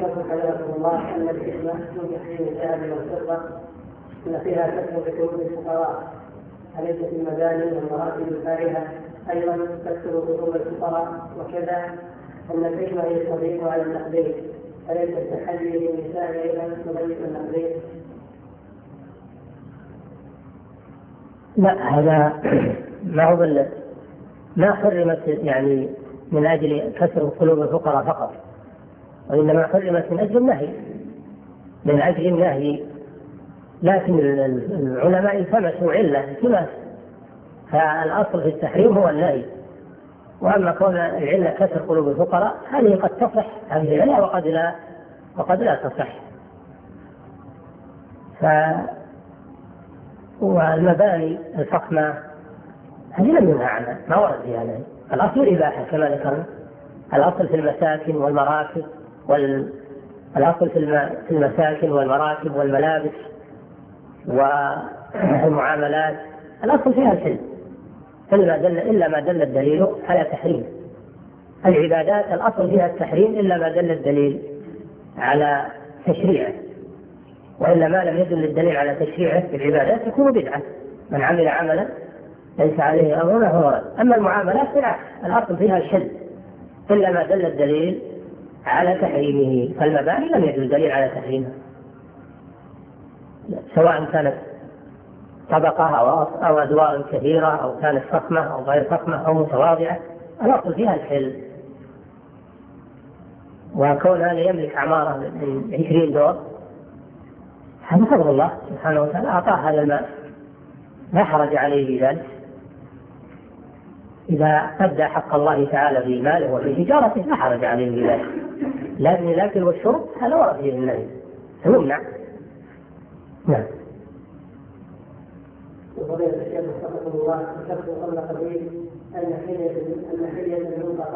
ذكرتم حضرتكم الله أن الحكمة من تحريم الذهب والفضة أن فيها كسر قلوب الفقراء، أليس في المباني والمراتب الفارهة أيضا تكسر قلوب الفقراء؟ وكذا أن الحكمة يستضيف على النقدين، أليس التحلي للنساء أيضا تضيق النقدين؟ لا، هذا ما هو ما حرمت يعني من أجل كسر قلوب الفقراء فقط، وإنما حرمت من أجل النهي، من أجل النهي. لكن العلماء التمسوا علة التماس، فالأصل في التحريم هو النهي. وأما كون العلة كسر قلوب الفقراء هذه قد تصح هذه العلة وقد لا تصح. والمباني الفخمة هذه لم ينهى عنها، ما ورد فيها نهي. الأصل الإباحة كما ذكرنا، الأصل في المساكن والمراكب الأصل في المساكن والمراكب والملابس والمعاملات الأصل فيها الحل، إلا ما دل الدليل على تحريم. العبادات الأصل فيها التحريم إلا ما دل الدليل على تشريعه، وإلا ما لم يدل الدليل على تشريعه في العبادات يكون بدعة. من عمل عملا ليس عليه أمرنا فهو رد. أما المعاملات بالعكس الأصل فيها الحل إلا ما دل الدليل على تحريمه، فالمباني لم يدل الدليل على تحريمه، سواء كانت طبقة أو أدوار كثيرة أو كانت فخمة أو غير فخمة أو متواضعة، الأصل فيها الحل. وكون هذا يملك عمارة من 20 دور هذا فضل الله سبحانه وتعالى، أعطاه هذا المال لا حرج عليه في ذلك إذا أدى حق الله تعالى في ماله وفي تجارته لا حرج عليه في ذلك. لكن الأكل والشرب هذا ورد فيه النهي يمنع. نعم. وفضيلة الشيخ وفقكم الله ذكرت قبل قليل أن حلية المنطقة